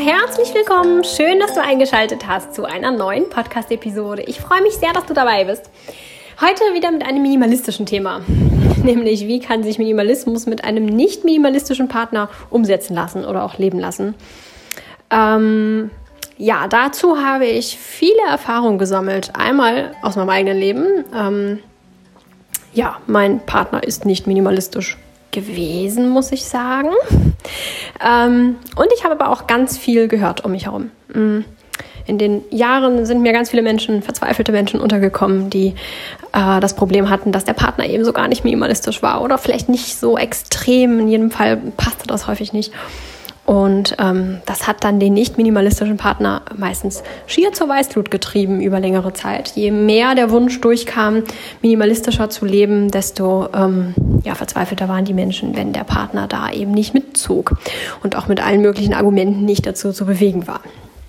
herzlich willkommen. Schön, dass du eingeschaltet hast zu einer neuen Podcast-Episode. Ich freue mich sehr, dass du dabei bist. Heute wieder mit einem minimalistischen Thema. Nämlich, wie kann sich Minimalismus mit einem nicht minimalistischen Partner umsetzen lassen oder auch leben lassen. Dazu habe ich viele Erfahrungen gesammelt. Einmal aus meinem eigenen Leben. Mein Partner ist nicht minimalistisch gewesen, muss ich sagen. Und ich habe aber auch ganz viel gehört um mich herum. In den Jahren sind mir ganz viele Menschen, verzweifelte Menschen untergekommen, die das Problem hatten, dass der Partner eben so gar nicht minimalistisch war oder vielleicht nicht so extrem. In jedem Fall passte das häufig nicht. Und das hat dann den nicht minimalistischen Partner meistens schier zur Weißglut getrieben über längere Zeit. Je mehr der Wunsch durchkam, minimalistischer zu leben, desto verzweifelter waren die Menschen, wenn der Partner da eben nicht mitzog und auch mit allen möglichen Argumenten nicht dazu zu bewegen war.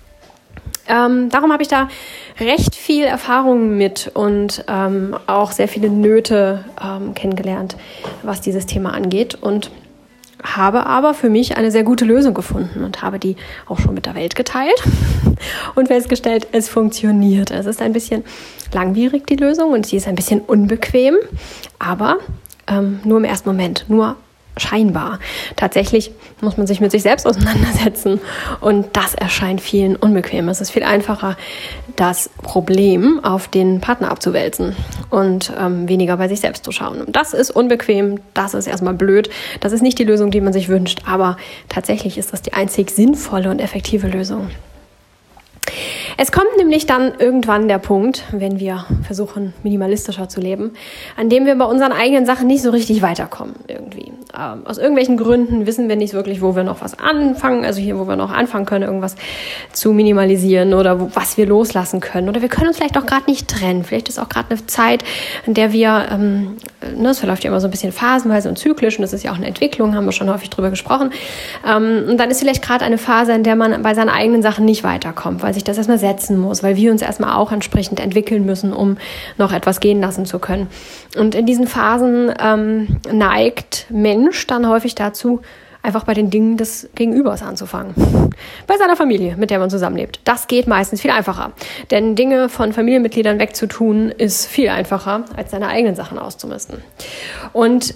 Darum habe ich da recht viel Erfahrung mit und auch sehr viele Nöte kennengelernt, was dieses Thema angeht, und habe aber für mich eine sehr gute Lösung gefunden und habe die auch schon mit der Welt geteilt und festgestellt, es funktioniert. Es ist ein bisschen langwierig, die Lösung, und sie ist ein bisschen unbequem, aber nur im ersten Moment, nur scheinbar. Tatsächlich muss man sich mit sich selbst auseinandersetzen, und das erscheint vielen unbequem. Es ist viel einfacher, das Problem auf den Partner abzuwälzen und weniger bei sich selbst zu schauen. Und das ist unbequem, das ist erstmal blöd, das ist nicht die Lösung, die man sich wünscht, aber tatsächlich ist das die einzig sinnvolle und effektive Lösung. Es kommt nämlich dann irgendwann der Punkt, wenn wir versuchen, minimalistischer zu leben, an dem wir bei unseren eigenen Sachen nicht so richtig weiterkommen irgendwie. Aus irgendwelchen Gründen wissen wir nicht wirklich, wo wir noch was anfangen, also hier, wo wir noch anfangen können, irgendwas zu minimalisieren oder was wir loslassen können. Oder wir können uns vielleicht auch gerade nicht trennen. Vielleicht ist auch gerade eine Zeit, in der wir, es verläuft ja immer so ein bisschen phasenweise und zyklisch, und das ist ja auch eine Entwicklung, haben wir schon häufig drüber gesprochen. Und dann ist vielleicht gerade eine Phase, in der man bei seinen eigenen Sachen nicht weiterkommt, weil sich das erstmal setzen muss, weil wir uns erstmal auch entsprechend entwickeln müssen, um noch etwas gehen lassen zu können. Und in diesen Phasen neigt Mensch dann häufig dazu, einfach bei den Dingen des Gegenübers anzufangen. Bei seiner Familie, mit der man zusammenlebt. Das geht meistens viel einfacher. Denn Dinge von Familienmitgliedern wegzutun, ist viel einfacher, als seine eigenen Sachen auszumisten. Und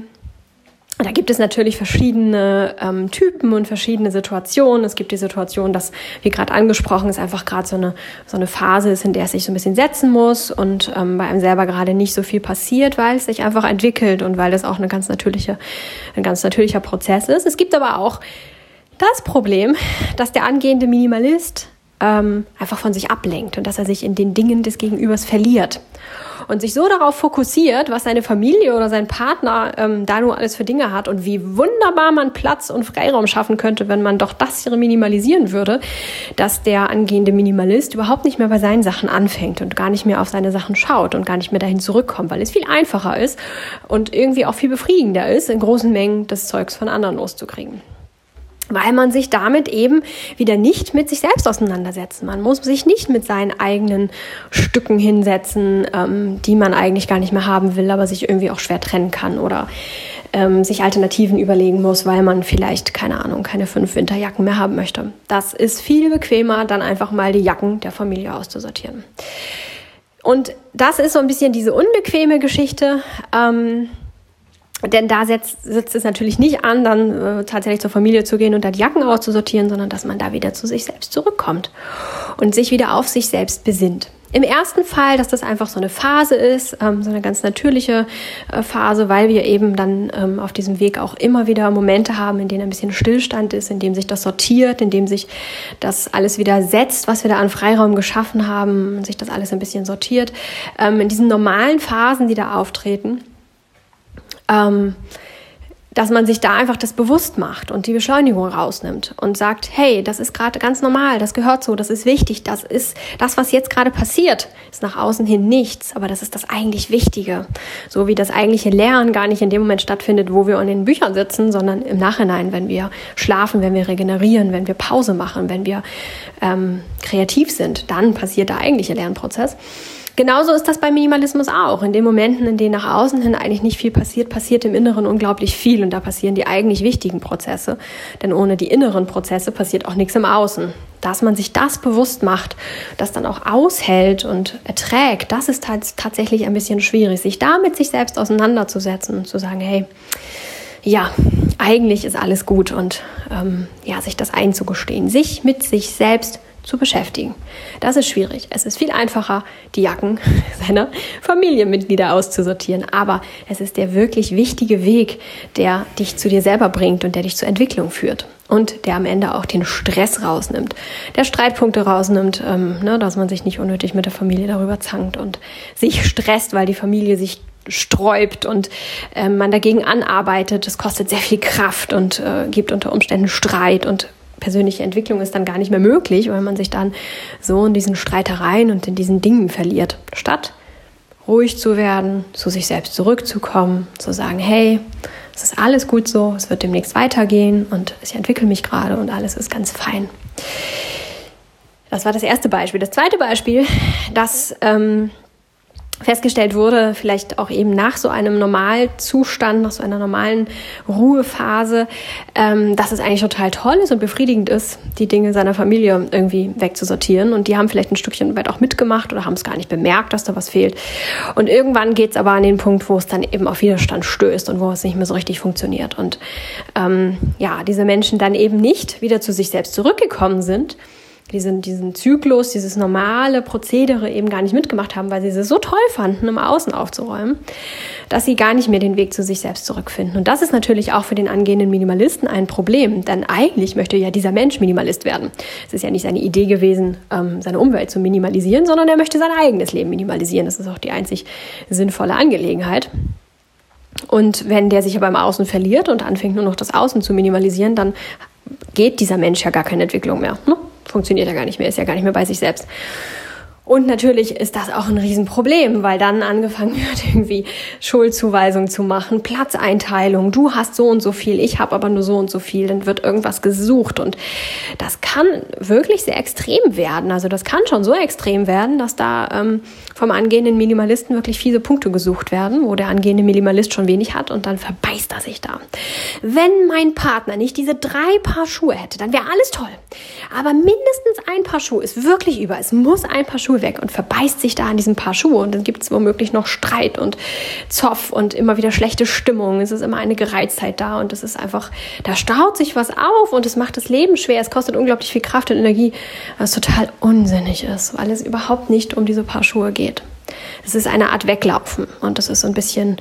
da gibt es natürlich verschiedene Typen und verschiedene Situationen. Es gibt die Situation, dass, wie gerade angesprochen, es einfach gerade so eine Phase ist, in der es sich so ein bisschen setzen muss und bei einem selber gerade nicht so viel passiert, weil es sich einfach entwickelt und weil das auch ein ganz natürlicher Prozess ist. Es gibt aber auch das Problem, dass der angehende Minimalist einfach von sich ablenkt und dass er sich in den Dingen des Gegenübers verliert und sich so darauf fokussiert, was seine Familie oder sein Partner da nur alles für Dinge hat und wie wunderbar man Platz und Freiraum schaffen könnte, wenn man doch das hier minimalisieren würde, dass der angehende Minimalist überhaupt nicht mehr bei seinen Sachen anfängt und gar nicht mehr auf seine Sachen schaut und gar nicht mehr dahin zurückkommt, weil es viel einfacher ist und irgendwie auch viel befriedigender ist, in großen Mengen das Zeugs von anderen loszukriegen. Weil man sich damit eben wieder nicht mit sich selbst auseinandersetzt. Man muss sich nicht mit seinen eigenen Stücken hinsetzen, die man eigentlich gar nicht mehr haben will, aber sich irgendwie auch schwer trennen kann oder sich Alternativen überlegen muss, weil man vielleicht, keine 5 Winterjacken mehr haben möchte. Das ist viel bequemer, dann einfach mal die Jacken der Familie auszusortieren. Und das ist so ein bisschen diese unbequeme Geschichte, denn da setzt es natürlich nicht an, dann tatsächlich zur Familie zu gehen und da die Jacken auszusortieren, sondern dass man da wieder zu sich selbst zurückkommt und sich wieder auf sich selbst besinnt. Im ersten Fall, dass das einfach so eine Phase ist, so eine ganz natürliche Phase, weil wir eben dann auf diesem Weg auch immer wieder Momente haben, in denen ein bisschen Stillstand ist, in dem sich das sortiert, in dem sich das alles wieder setzt, was wir da an Freiraum geschaffen haben, sich das alles ein bisschen sortiert. In diesen normalen Phasen, die da auftreten, dass man sich da einfach das bewusst macht und die Beschleunigung rausnimmt und sagt, hey, das ist gerade ganz normal, das gehört so, das ist wichtig, das ist das, was jetzt gerade passiert, ist nach außen hin nichts, aber das ist das eigentlich Wichtige. So wie das eigentliche Lernen gar nicht in dem Moment stattfindet, wo wir an den Büchern sitzen, sondern im Nachhinein, wenn wir schlafen, wenn wir regenerieren, wenn wir Pause machen, wenn wir kreativ sind, dann passiert der eigentliche Lernprozess. Genauso ist das beim Minimalismus auch. In den Momenten, in denen nach außen hin eigentlich nicht viel passiert, passiert im Inneren unglaublich viel. Und da passieren die eigentlich wichtigen Prozesse. Denn ohne die inneren Prozesse passiert auch nichts im Außen. Dass man sich das bewusst macht, das dann auch aushält und erträgt, das ist tatsächlich ein bisschen schwierig, sich da mit sich selbst auseinanderzusetzen und zu sagen, hey, ja, eigentlich ist alles gut und sich das einzugestehen, sich mit sich selbst zu beschäftigen. Das ist schwierig. Es ist viel einfacher, die Jacken seiner Familienmitglieder auszusortieren, aber es ist der wirklich wichtige Weg, der dich zu dir selber bringt und der dich zur Entwicklung führt und der am Ende auch den Stress rausnimmt, der Streitpunkte rausnimmt, dass man sich nicht unnötig mit der Familie darüber zankt und sich stresst, weil die Familie sich sträubt und man dagegen anarbeitet. Das kostet sehr viel Kraft und gibt unter Umständen Streit und persönliche Entwicklung ist dann gar nicht mehr möglich, weil man sich dann so in diesen Streitereien und in diesen Dingen verliert. Statt ruhig zu werden, zu sich selbst zurückzukommen, zu sagen, hey, es ist alles gut so, es wird demnächst weitergehen und ich entwickle mich gerade und alles ist ganz fein. Das war das erste Beispiel. Das zweite Beispiel, das festgestellt wurde, vielleicht auch eben nach so einem Normalzustand, nach so einer normalen Ruhephase, dass es eigentlich total toll ist und befriedigend ist, die Dinge seiner Familie irgendwie wegzusortieren. Und die haben vielleicht ein Stückchen weit auch mitgemacht oder haben es gar nicht bemerkt, dass da was fehlt. Und irgendwann geht es aber an den Punkt, wo es dann eben auf Widerstand stößt und wo es nicht mehr so richtig funktioniert. Und diese Menschen dann eben nicht wieder zu sich selbst zurückgekommen sind, diesen Zyklus, dieses normale Prozedere eben gar nicht mitgemacht haben, weil sie es so toll fanden, im Außen aufzuräumen, dass sie gar nicht mehr den Weg zu sich selbst zurückfinden. Und das ist natürlich auch für den angehenden Minimalisten ein Problem, denn eigentlich möchte ja dieser Mensch Minimalist werden. Es ist ja nicht seine Idee gewesen, seine Umwelt zu minimalisieren, sondern er möchte sein eigenes Leben minimalisieren. Das ist auch die einzig sinnvolle Angelegenheit. Und wenn der sich aber im Außen verliert und anfängt nur noch das Außen zu minimalisieren, dann geht dieser Mensch ja gar keine Entwicklung mehr, ne? Funktioniert ja gar nicht mehr, ist ja gar nicht mehr bei sich selbst. Und natürlich ist das auch ein Riesenproblem, weil dann angefangen wird, irgendwie Schuldzuweisung zu machen, Platzeinteilung, du hast so und so viel, ich habe aber nur so und so viel, dann wird irgendwas gesucht und das kann wirklich sehr extrem werden. Also das kann schon so extrem werden, dass da vom angehenden Minimalisten wirklich fiese Punkte gesucht werden, wo der angehende Minimalist schon wenig hat und dann verbeißt er sich da. Wenn mein Partner nicht diese 3 Paar Schuhe hätte, dann wäre alles toll. Aber mindestens ein Paar Schuhe ist wirklich über. Es muss ein Paar Schuhe weg und verbeißt sich da an diesem Paar Schuhe und dann gibt es womöglich noch Streit und Zoff und immer wieder schlechte Stimmung. Es ist immer eine Gereiztheit da und es ist einfach, da staut sich was auf und es macht das Leben schwer. Es kostet unglaublich viel Kraft und Energie, was total unsinnig ist, weil es überhaupt nicht um diese Paar Schuhe geht. Es ist eine Art Weglaufen und das ist so ein bisschen,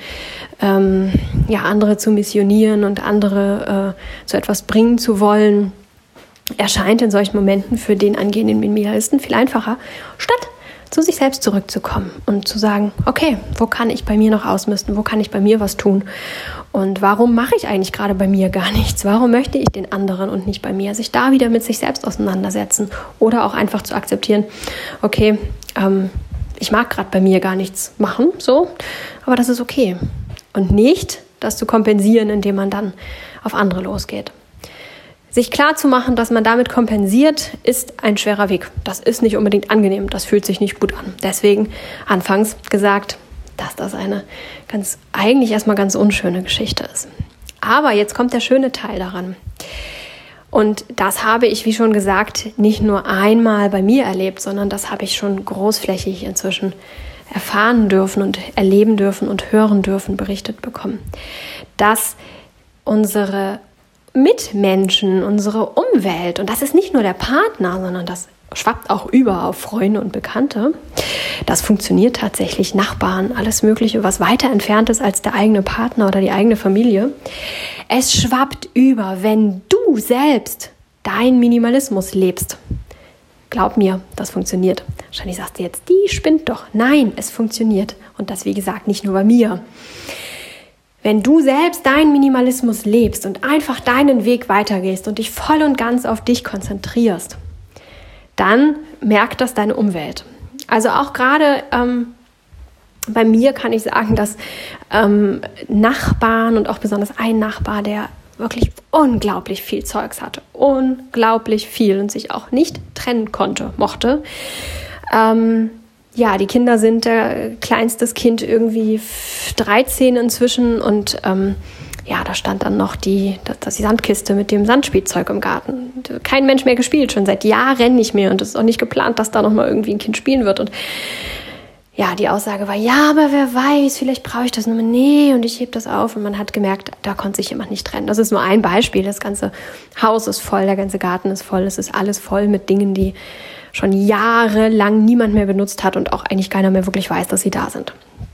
andere zu missionieren und andere zu etwas bringen zu wollen, erscheint in solchen Momenten für den angehenden Minimalisten viel einfacher, statt zu sich selbst zurückzukommen und zu sagen, okay, wo kann ich bei mir noch ausmisten, wo kann ich bei mir was tun und warum mache ich eigentlich gerade bei mir gar nichts, warum möchte ich den anderen und nicht bei mir, sich da wieder mit sich selbst auseinandersetzen oder auch einfach zu akzeptieren, okay, ich mag gerade bei mir gar nichts machen, so, aber das ist okay und nicht das zu kompensieren, indem man dann auf andere losgeht. Sich klar zu machen, dass man damit kompensiert, ist ein schwerer Weg. Das ist nicht unbedingt angenehm, das fühlt sich nicht gut an. Deswegen anfangs gesagt, dass das eine eigentlich erstmal ganz unschöne Geschichte ist. Aber jetzt kommt der schöne Teil daran. Und das habe ich, wie schon gesagt, nicht nur einmal bei mir erlebt, sondern das habe ich schon großflächig inzwischen erfahren dürfen und erleben dürfen und hören dürfen, berichtet bekommen, dass unsere Mitmenschen, unsere Umwelt, und das ist nicht nur der Partner, sondern das schwappt auch über auf Freunde und Bekannte. Das funktioniert tatsächlich, Nachbarn, alles Mögliche, was weiter entfernt ist als der eigene Partner oder die eigene Familie. Es schwappt über, wenn du selbst deinen Minimalismus lebst. Glaub mir, das funktioniert. Wahrscheinlich sagst du jetzt, die spinnt doch. Nein, es funktioniert. Und das, wie gesagt, nicht nur bei mir. Wenn du selbst deinen Minimalismus lebst und einfach deinen Weg weitergehst und dich voll und ganz auf dich konzentrierst, dann merkt das deine Umwelt. Also auch gerade bei mir kann ich sagen, dass Nachbarn und auch besonders ein Nachbar, der wirklich unglaublich viel Zeugs hatte, unglaublich viel und sich auch nicht trennen mochte, ja, die Kinder sind kleinstes Kind irgendwie 13 inzwischen und ja, da stand dann noch die Sandkiste mit dem Sandspielzeug im Garten. Kein Mensch mehr gespielt, schon seit Jahren nicht mehr und es ist auch nicht geplant, dass da nochmal irgendwie ein Kind spielen wird und ja, die Aussage war, ja, aber wer weiß, vielleicht brauche ich das nochmal. Nee, und ich hebe das auf. Und man hat gemerkt, da konnte sich jemand nicht trennen. Das ist nur ein Beispiel. Das ganze Haus ist voll, der ganze Garten ist voll. Es ist alles voll mit Dingen, die schon jahrelang niemand mehr benutzt hat und auch eigentlich keiner mehr wirklich weiß, dass sie da sind.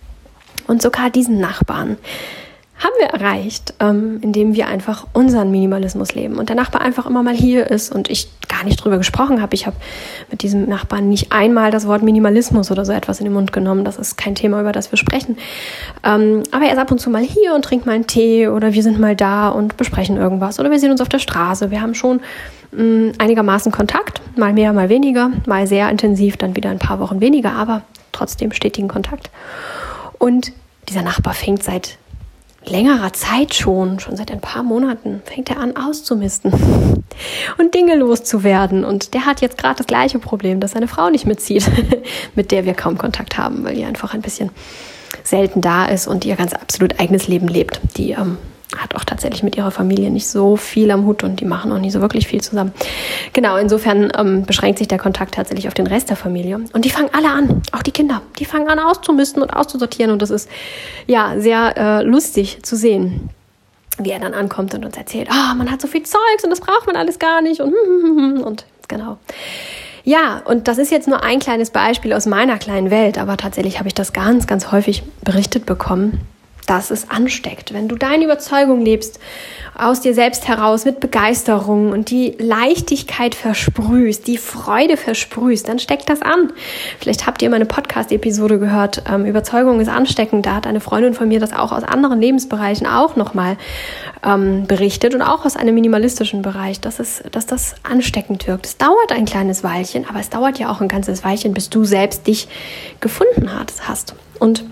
Und sogar diesen Nachbarn haben wir erreicht, indem wir einfach unseren Minimalismus leben und der Nachbar einfach immer mal hier ist und ich gar nicht drüber gesprochen habe. Ich habe mit diesem Nachbarn nicht einmal das Wort Minimalismus oder so etwas in den Mund genommen. Das ist kein Thema, über das wir sprechen. Aber er ist ab und zu mal hier und trinkt mal einen Tee oder wir sind mal da und besprechen irgendwas oder wir sehen uns auf der Straße. Wir haben schon einigermaßen Kontakt, mal mehr, mal weniger, mal sehr intensiv, dann wieder ein paar Wochen weniger, aber trotzdem stetigen Kontakt. Und dieser Nachbar fängt seit längerer Zeit schon seit ein paar Monaten, fängt er an auszumisten und Dinge loszuwerden. Und der hat jetzt gerade das gleiche Problem, dass seine Frau nicht mitzieht, mit der wir kaum Kontakt haben, weil die einfach ein bisschen selten da ist und ihr ganz absolut eigenes Leben lebt. Die hat auch tatsächlich mit ihrer Familie nicht so viel am Hut und die machen auch nicht so wirklich viel zusammen. Genau, insofern beschränkt sich der Kontakt tatsächlich auf den Rest der Familie. Und die fangen alle an, auch die Kinder, die fangen an auszumisten und auszusortieren und das ist ja sehr lustig zu sehen, wie er dann ankommt und uns erzählt, man hat so viel Zeugs und das braucht man alles gar nicht und genau. Ja, und das ist jetzt nur ein kleines Beispiel aus meiner kleinen Welt, aber tatsächlich habe ich das ganz, ganz häufig berichtet bekommen, dass es ansteckt. Wenn du deine Überzeugung lebst, aus dir selbst heraus mit Begeisterung und die Leichtigkeit versprühst, die Freude versprühst, dann steckt das an. Vielleicht habt ihr meine Podcast-Episode gehört, Überzeugung ist ansteckend. Da hat eine Freundin von mir das auch aus anderen Lebensbereichen auch nochmal berichtet und auch aus einem minimalistischen Bereich, dass das ansteckend wirkt. Es dauert ein kleines Weilchen, aber es dauert ja auch ein ganzes Weilchen, bis du selbst dich gefunden hast. Und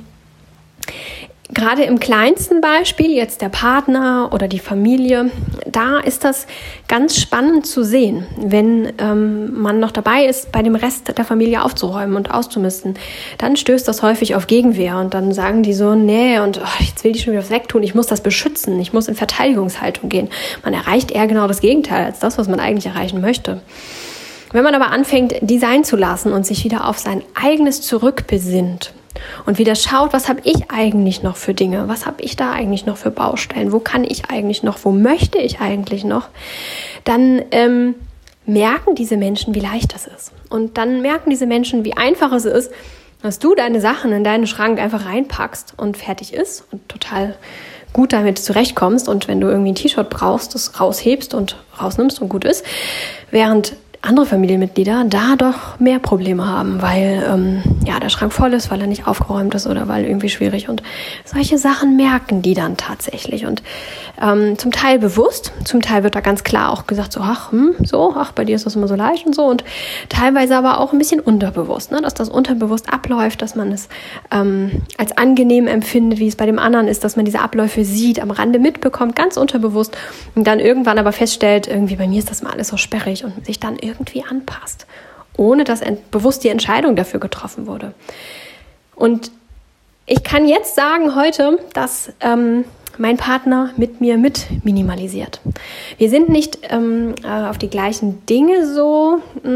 gerade im kleinsten Beispiel, jetzt der Partner oder die Familie, da ist das ganz spannend zu sehen, wenn man noch dabei ist, bei dem Rest der Familie aufzuräumen und auszumisten. Dann stößt das häufig auf Gegenwehr und dann sagen die so, nee, und jetzt will die schon wieder was wegtun, ich muss das beschützen, ich muss in Verteidigungshaltung gehen. Man erreicht eher genau das Gegenteil als das, was man eigentlich erreichen möchte. Wenn man aber anfängt, die sein zu lassen und sich wieder auf sein eigenes zurückbesinnt, und wieder schaut, was habe ich eigentlich noch für Dinge, was habe ich da eigentlich noch für Baustellen, wo kann ich eigentlich noch, wo möchte ich eigentlich noch, dann merken diese Menschen, wie leicht das ist. Und dann merken diese Menschen, wie einfach es ist, dass du deine Sachen in deinen Schrank einfach reinpackst und fertig ist und total gut damit zurechtkommst und wenn du irgendwie ein T-Shirt brauchst, das raushebst und rausnimmst und gut ist, während andere Familienmitglieder da doch mehr Probleme haben, weil der Schrank voll ist, weil er nicht aufgeräumt ist oder weil irgendwie schwierig und solche Sachen merken die dann tatsächlich und zum Teil bewusst, zum Teil wird da ganz klar auch gesagt so, bei dir ist das immer so leicht und so und teilweise aber auch ein bisschen unterbewusst, ne, dass das unterbewusst abläuft, dass man es als angenehm empfindet, wie es bei dem anderen ist, dass man diese Abläufe sieht, am Rande mitbekommt, ganz unterbewusst und dann irgendwann aber feststellt, irgendwie bei mir ist das mal alles so sperrig und sich dann irgendwie anpasst, ohne dass bewusst die Entscheidung dafür getroffen wurde. Und ich kann jetzt sagen heute, dass mein Partner mit mir mit minimalisiert. Wir sind nicht auf die gleichen Dinge so,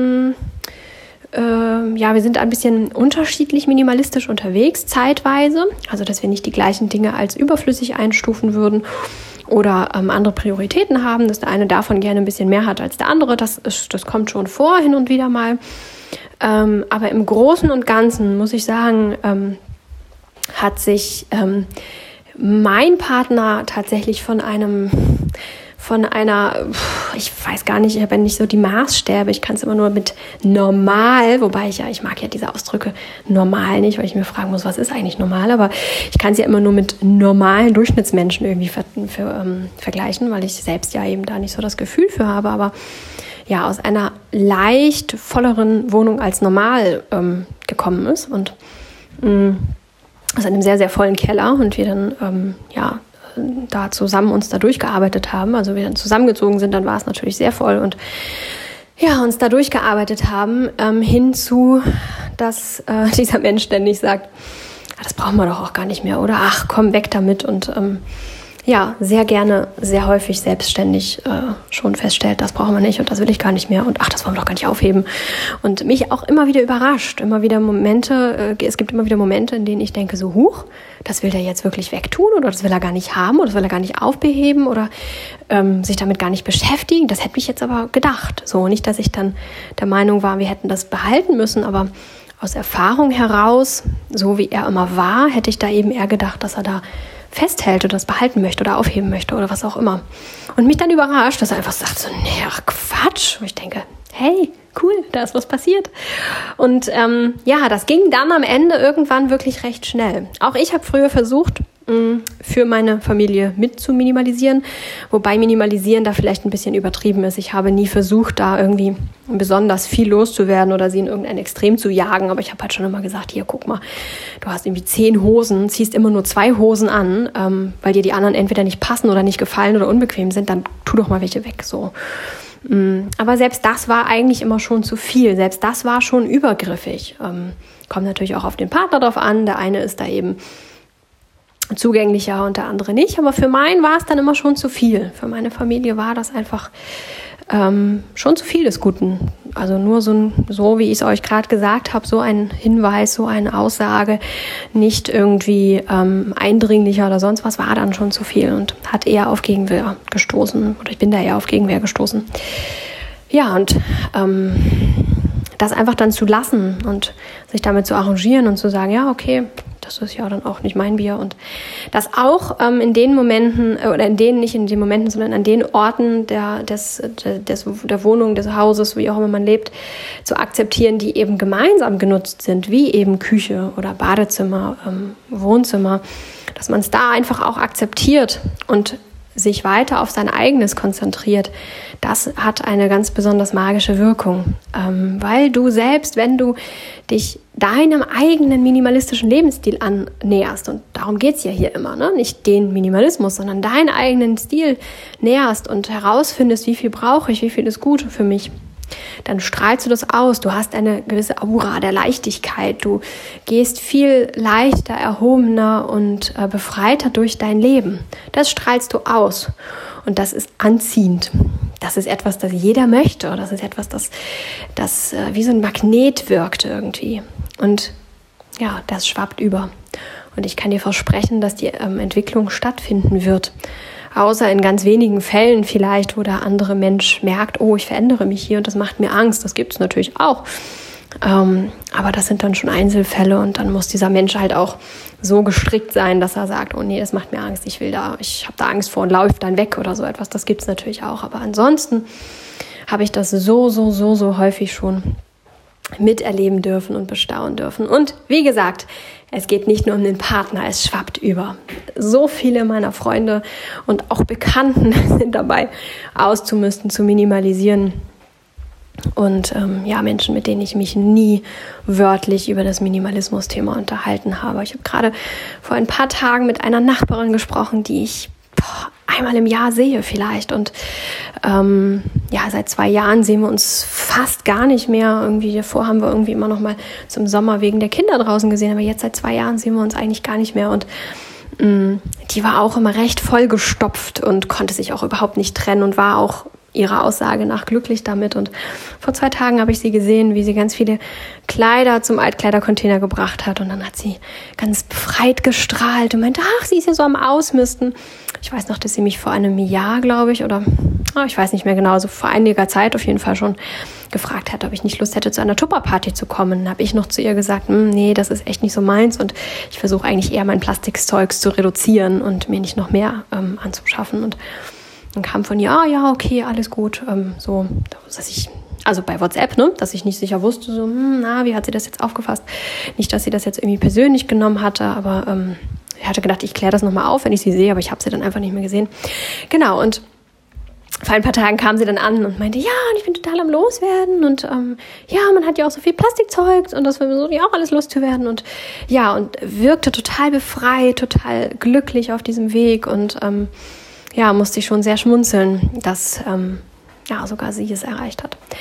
wir sind ein bisschen unterschiedlich minimalistisch unterwegs, zeitweise, also dass wir nicht die gleichen Dinge als überflüssig einstufen würden oder andere Prioritäten haben, dass der eine davon gerne ein bisschen mehr hat als der andere. Das kommt schon vor, hin und wieder mal. Aber im Großen und Ganzen, muss ich sagen, hat sich mein Partner tatsächlich von einer, ich weiß gar nicht, ich habe ja nicht so die Maßstäbe, ich kann es immer nur mit normal, wobei ich mag ja diese Ausdrücke normal nicht, weil ich mir fragen muss, was ist eigentlich normal, aber ich kann es ja immer nur mit normalen Durchschnittsmenschen irgendwie vergleichen, weil ich selbst ja eben da nicht so das Gefühl für habe, aber ja, aus einer leicht volleren Wohnung als normal gekommen ist und aus einem sehr, sehr vollen Keller und wir dann, da zusammen uns da durchgearbeitet haben, also wir dann zusammengezogen sind, dann war es natürlich sehr voll und uns da durchgearbeitet haben, hinzu, dass dieser Mensch ständig sagt, das brauchen wir doch auch gar nicht mehr, oder? Ach, komm, weg damit. Und sehr gerne, sehr häufig selbstständig schon feststellt, das brauchen wir nicht und das will ich gar nicht mehr und ach, das wollen wir doch gar nicht aufheben. Und mich auch immer wieder überrascht, es gibt immer wieder Momente, in denen ich denke so, huch, das will der jetzt wirklich wegtun oder das will er gar nicht haben oder das will er gar nicht aufbeheben oder sich damit gar nicht beschäftigen. Das hätte ich jetzt aber gedacht. So, nicht, dass ich dann der Meinung war, wir hätten das behalten müssen, aber aus Erfahrung heraus, so wie er immer war, hätte ich da eben eher gedacht, dass er da festhält oder das behalten möchte oder aufheben möchte oder was auch immer. Und mich dann überrascht, dass er einfach sagt so, nee, ach Quatsch. Und ich denke, hey, cool, da ist was passiert. Und das ging dann am Ende irgendwann wirklich recht schnell. Auch ich habe früher versucht, für meine Familie mit zu minimalisieren, wobei minimalisieren da vielleicht ein bisschen übertrieben ist. Ich habe nie versucht, da irgendwie besonders viel loszuwerden oder sie in irgendein Extrem zu jagen, aber ich habe halt schon immer gesagt, hier, guck mal, du hast irgendwie 10 Hosen, ziehst immer nur 2 Hosen an, weil dir die anderen entweder nicht passen oder nicht gefallen oder unbequem sind, dann tu doch mal welche weg, so. Aber selbst das war eigentlich immer schon zu viel, selbst das war schon übergriffig. Kommt natürlich auch auf den Partner drauf an, der eine ist da eben zugänglicher und der andere nicht, aber für meinen war es dann immer schon zu viel. Für meine Familie war das einfach schon zu viel des Guten. Also nur so wie ich es euch gerade gesagt habe, so ein Hinweis, so eine Aussage, nicht irgendwie eindringlicher oder sonst was, war dann schon zu viel und hat eher auf Gegenwehr gestoßen oder ich bin da eher auf Gegenwehr gestoßen. Ja, und das einfach dann zu lassen und sich damit zu arrangieren und zu sagen, ja, okay, das ist ja dann auch nicht mein Bier und das auch in den Momenten nicht in den Momenten, sondern an den Orten der Wohnung, des Hauses, wie auch immer man lebt, zu akzeptieren, die eben gemeinsam genutzt sind, wie eben Küche oder Badezimmer, Wohnzimmer, dass man es da einfach auch akzeptiert und sich weiter auf sein eigenes konzentriert, das hat eine ganz besonders magische Wirkung, weil du selbst, wenn du dich deinem eigenen minimalistischen Lebensstil annäherst, und darum geht's ja hier immer, ne? Nicht den Minimalismus, sondern deinen eigenen Stil näherst und herausfindest, wie viel brauche ich, wie viel ist gut für mich, dann strahlst du das aus. Du hast eine gewisse Aura der Leichtigkeit. Du gehst viel leichter, erhobener und befreiter durch dein Leben. Das strahlst du aus. Und das ist anziehend. Das ist etwas, das jeder möchte. Das ist etwas, das wie so ein Magnet wirkt irgendwie. Und ja, das schwappt über. Und ich kann dir versprechen, dass die Entwicklung stattfinden wird. Außer in ganz wenigen Fällen vielleicht, wo der andere Mensch merkt, oh, ich verändere mich hier und das macht mir Angst. Das gibt es natürlich auch. Aber das sind dann schon Einzelfälle und dann muss dieser Mensch halt auch so gestrickt sein, dass er sagt, oh nee, das macht mir Angst, ich habe da Angst vor und laufe dann weg oder so etwas. Das gibt es natürlich auch. Aber ansonsten habe ich das so häufig schon miterleben dürfen und bestaunen dürfen. Und wie gesagt, es geht nicht nur um den Partner, es schwappt über. So viele meiner Freunde und auch Bekannten sind dabei, auszumisten, zu minimalisieren. Und Menschen, mit denen ich mich nie wörtlich über das Minimalismus-Thema unterhalten habe. Ich habe gerade vor ein paar Tagen mit einer Nachbarin gesprochen, die ich einmal im Jahr sehe vielleicht. Und seit 2 Jahren sehen wir uns fast gar nicht mehr. Irgendwie davor haben wir irgendwie immer noch mal zum Sommer wegen der Kinder draußen gesehen. Aber jetzt seit 2 Jahren sehen wir uns eigentlich gar nicht mehr. Und die war auch immer recht vollgestopft und konnte sich auch überhaupt nicht trennen und war auch ihrer Aussage nach glücklich damit. Und vor 2 Tagen habe ich sie gesehen, wie sie ganz viele Kleider zum Altkleidercontainer gebracht hat. Und dann hat sie ganz befreit gestrahlt und meinte, ach, sie ist ja so am Ausmisten. Ich weiß noch, dass sie mich vor einem Jahr, glaube ich, oder ich weiß nicht mehr genau, so vor einiger Zeit auf jeden Fall schon gefragt hat, ob ich nicht Lust hätte, zu einer Tupperparty zu kommen. Dann habe ich noch zu ihr gesagt, nee, das ist echt nicht so meins und ich versuche eigentlich eher mein Plastikzeugs zu reduzieren und mir nicht noch mehr anzuschaffen. Und dann kam von ihr, ja, okay, alles gut, dass ich, also bei WhatsApp, ne, dass ich nicht sicher wusste, so, wie hat sie das jetzt aufgefasst? Nicht, dass sie das jetzt irgendwie persönlich genommen hatte, aber ich hatte gedacht, ich kläre das nochmal auf, wenn ich sie sehe, aber ich habe sie dann einfach nicht mehr gesehen. Genau, und vor ein paar Tagen kam sie dann an und meinte, ja, und ich bin total am Loswerden und man hat ja auch so viel Plastikzeug und das versuche ich auch alles loszuwerden und ja, und wirkte total befreit, total glücklich auf diesem Weg und musste ich schon sehr schmunzeln, dass sogar sie es erreicht hat.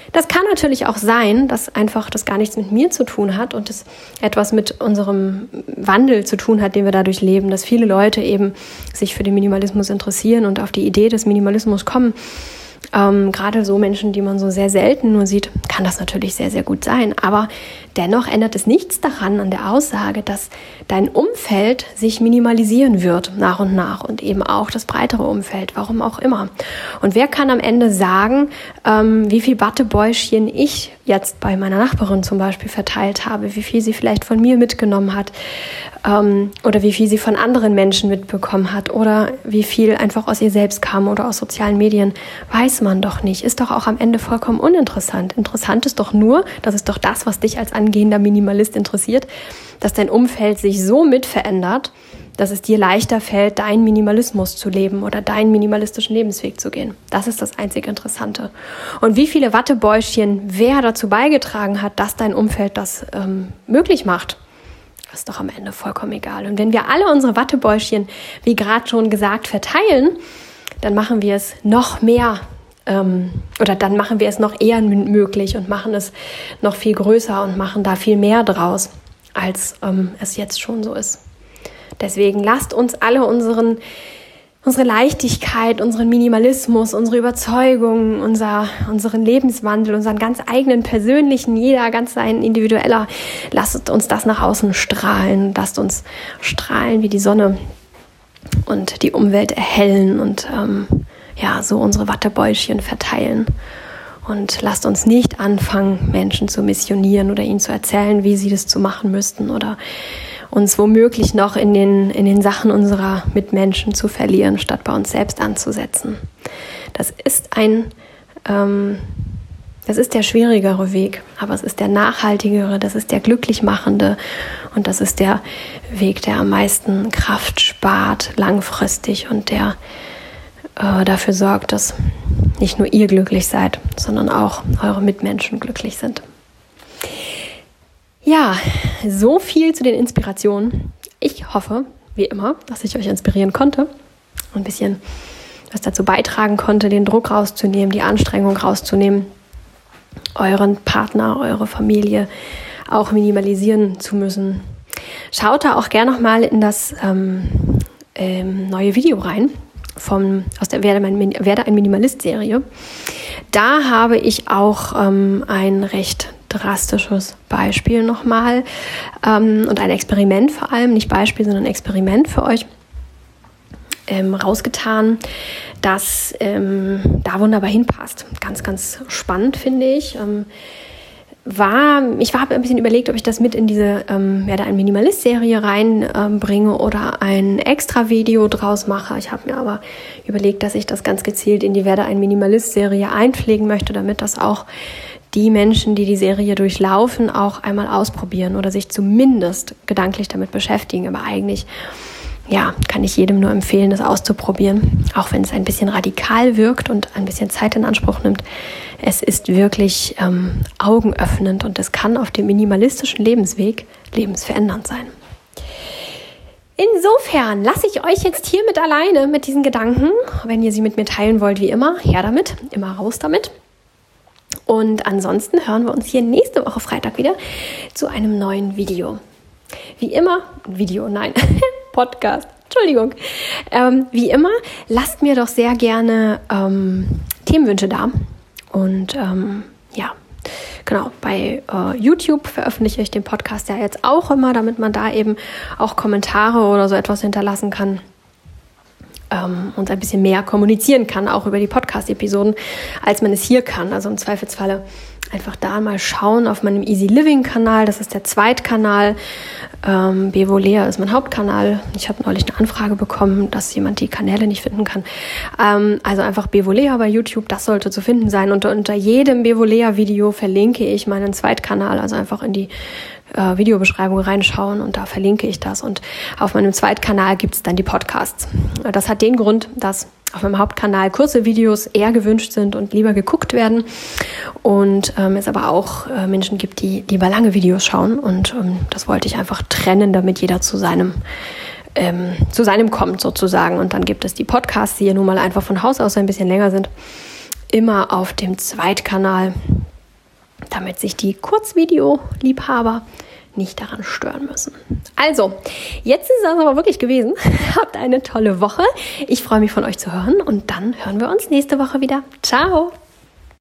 Das kann natürlich auch sein, dass einfach das gar nichts mit mir zu tun hat und es etwas mit unserem Wandel zu tun hat, den wir dadurch leben, dass viele Leute eben sich für den Minimalismus interessieren und auf die Idee des Minimalismus kommen. Gerade so Menschen, die man so sehr selten nur sieht, kann das natürlich sehr, sehr gut sein. Aber dennoch ändert es nichts daran an der Aussage, dass dein Umfeld sich minimalisieren wird nach und nach und eben auch das breitere Umfeld, warum auch immer. Und wer kann am Ende sagen, wie viel Wattebäuschen ich jetzt bei meiner Nachbarin zum Beispiel verteilt habe, wie viel sie vielleicht von mir mitgenommen hat oder wie viel sie von anderen Menschen mitbekommen hat oder wie viel einfach aus ihr selbst kam oder aus sozialen Medien, weiß man doch nicht. Ist doch auch am Ende vollkommen uninteressant. Interessant ist doch nur, das ist doch das, was dich als angehender Minimalist interessiert, dass dein Umfeld sich so mit verändert, dass es dir leichter fällt, deinen Minimalismus zu leben oder deinen minimalistischen Lebensweg zu gehen. Das ist das einzig Interessante. Und wie viele Wattebäuschen wer dazu beigetragen hat, dass dein Umfeld das möglich macht, ist doch am Ende vollkommen egal. Und wenn wir alle unsere Wattebäuschen, wie gerade schon gesagt, verteilen, dann machen wir es noch mehr oder dann machen wir es noch eher möglich und machen es noch viel größer und machen da viel mehr draus, als es jetzt schon so ist. Deswegen lasst uns alle unsere Leichtigkeit, unseren Minimalismus, unsere Überzeugungen, unseren Lebenswandel, unseren ganz eigenen persönlichen, jeder ganz sein individueller, lasst uns das nach außen strahlen. Lasst uns strahlen wie die Sonne und die Umwelt erhellen und so unsere Wattebäuschen verteilen. Und lasst uns nicht anfangen, Menschen zu missionieren oder ihnen zu erzählen, wie sie das zu machen müssten oder uns womöglich noch in den Sachen unserer Mitmenschen zu verlieren, statt bei uns selbst anzusetzen. Das ist der schwierigere Weg, aber es ist der nachhaltigere, das ist der glücklich machende und das ist der Weg, der am meisten Kraft spart, langfristig und der dafür sorgt, dass nicht nur ihr glücklich seid, sondern auch eure Mitmenschen glücklich sind. Ja, so viel zu den Inspirationen. Ich hoffe, wie immer, dass ich euch inspirieren konnte und ein bisschen was dazu beitragen konnte, den Druck rauszunehmen, die Anstrengung rauszunehmen, euren Partner, eure Familie auch minimalisieren zu müssen. Schaut da auch gerne nochmal in das neue Video rein aus der Werde ein Minimalist-Serie. Da habe ich auch ein recht drastisches Beispiel nochmal und ein Experiment vor allem, nicht Beispiel, sondern Experiment für euch rausgetan, das da wunderbar hinpasst. Ganz, ganz spannend, finde ich. Ich habe ein bisschen überlegt, ob ich das mit in diese Werde ein Minimalist-Serie reinbringe oder ein extra Video draus mache. Ich habe mir aber überlegt, dass ich das ganz gezielt in die Werde ein Minimalist-Serie einpflegen möchte, damit das auch die Menschen, die die Serie durchlaufen, auch einmal ausprobieren oder sich zumindest gedanklich damit beschäftigen. Aber eigentlich, kann ich jedem nur empfehlen, das auszuprobieren, auch wenn es ein bisschen radikal wirkt und ein bisschen Zeit in Anspruch nimmt. Es ist wirklich augenöffnend und es kann auf dem minimalistischen Lebensweg lebensverändernd sein. Insofern lasse ich euch jetzt hier mit alleine mit diesen Gedanken. Wenn ihr sie mit mir teilen wollt, wie immer, her damit, immer raus damit. Und ansonsten hören wir uns hier nächste Woche Freitag wieder zu einem neuen Video. Wie immer, Podcast, Entschuldigung. Wie immer, lasst mir doch sehr gerne Themenwünsche da. Und bei YouTube veröffentliche ich den Podcast ja jetzt auch immer, damit man da eben auch Kommentare oder so etwas hinterlassen kann. Und ein bisschen mehr kommunizieren kann, auch über die Podcast-Episoden, als man es hier kann. Also im Zweifelsfalle einfach da mal schauen auf meinem Easy Living-Kanal. Das ist der Zweitkanal. Bevolea ist mein Hauptkanal. Ich habe neulich eine Anfrage bekommen, dass jemand die Kanäle nicht finden kann. Also einfach Bevolea bei YouTube, das sollte zu finden sein. Und unter jedem Bevolea-Video verlinke ich meinen Zweitkanal, also einfach in die Videobeschreibung reinschauen und da verlinke ich das. Und auf meinem Zweitkanal gibt es dann die Podcasts. Das hat den Grund, dass auf meinem Hauptkanal kurze Videos eher gewünscht sind und lieber geguckt werden. Und es aber auch Menschen gibt, die lieber lange Videos schauen. Und das wollte ich einfach trennen, damit jeder zu seinem kommt sozusagen. Und dann gibt es die Podcasts, die ja nun mal einfach von Haus aus ein bisschen länger sind, immer auf dem Zweitkanal. damit sich die Kurzvideo-Liebhaber nicht daran stören müssen. Also, jetzt ist es aber wirklich gewesen. Habt eine tolle Woche. Ich freue mich, von euch zu hören und dann hören wir uns nächste Woche wieder. Ciao!